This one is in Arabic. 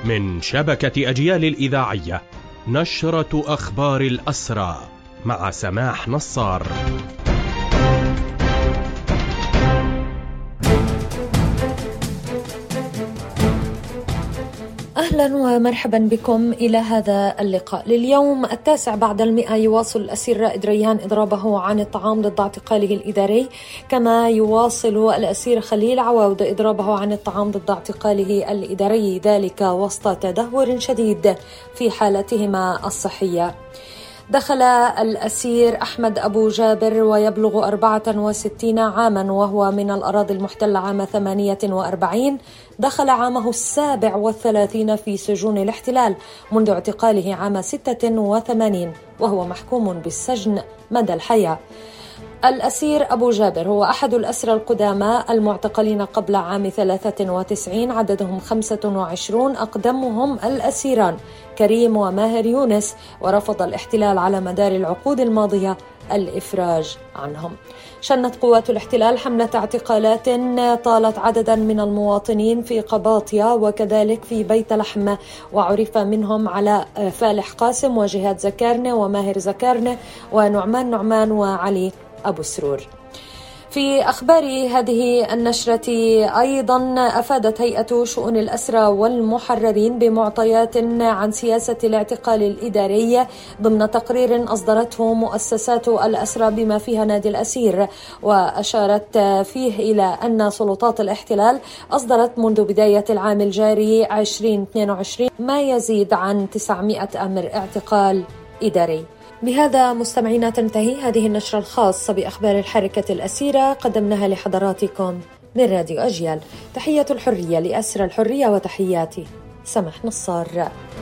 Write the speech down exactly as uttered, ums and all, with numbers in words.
من شبكة أجيال الإذاعية، نشرة أخبار الأسرى مع سماح نصار. أهلا ومرحبا بكم إلى هذا اللقاء. لليوم التاسع بعد المئة يواصل الأسير رائد ريان إضرابه عن الطعام ضد اعتقاله الإداري، كما يواصل الأسير خليل عواود إضرابه عن الطعام ضد اعتقاله الإداري، ذلك وسط تدهور شديد في حالتهما الصحية. دخل الأسير أحمد أبو جابر ويبلغ أربعة وستين عاما وهو من الأراضي المحتلة عام ثمانية وأربعين، دخل عامه السابع والثلاثين في سجون الاحتلال منذ اعتقاله عام ستة وثمانين، وهو محكوم بالسجن مدى الحياة. الأسير أبو جابر هو أحد الأسرى القدامى المعتقلين قبل عام ثلاثة وتسعين، عددهم خمسة وعشرين، أقدمهم الأسيران كريم وماهر يونس، ورفض الاحتلال على مدار العقود الماضية الإفراج عنهم. شنت قوات الاحتلال حملة اعتقالات طالت عددا من المواطنين في قباطيا وكذلك في بيت لحم، وعرف منهم على فالح قاسم وجهاد زكارنة وماهر زكارنة ونعمان نعمان وعلي أبو سرور. في أخبار هذه النشرة أيضا أفادت هيئة شؤون الأسرى والمحررين بمعطيات عن سياسة الاعتقال الإداري ضمن تقرير أصدرته مؤسسات الأسرى بما فيها نادي الأسير، وأشارت فيه إلى أن سلطات الاحتلال أصدرت منذ بداية العام الجاري عشرين اثنين وعشرين ما يزيد عن تسعمائة أمر اعتقال إداري. بهذا مستمعينا تنتهي هذه النشرة الخاصة بأخبار الحركة الأسيرة، قدمناها لحضراتكم من راديو أجيال. تحية الحرية لأسرى الحرية، وتحياتي سماح نصار.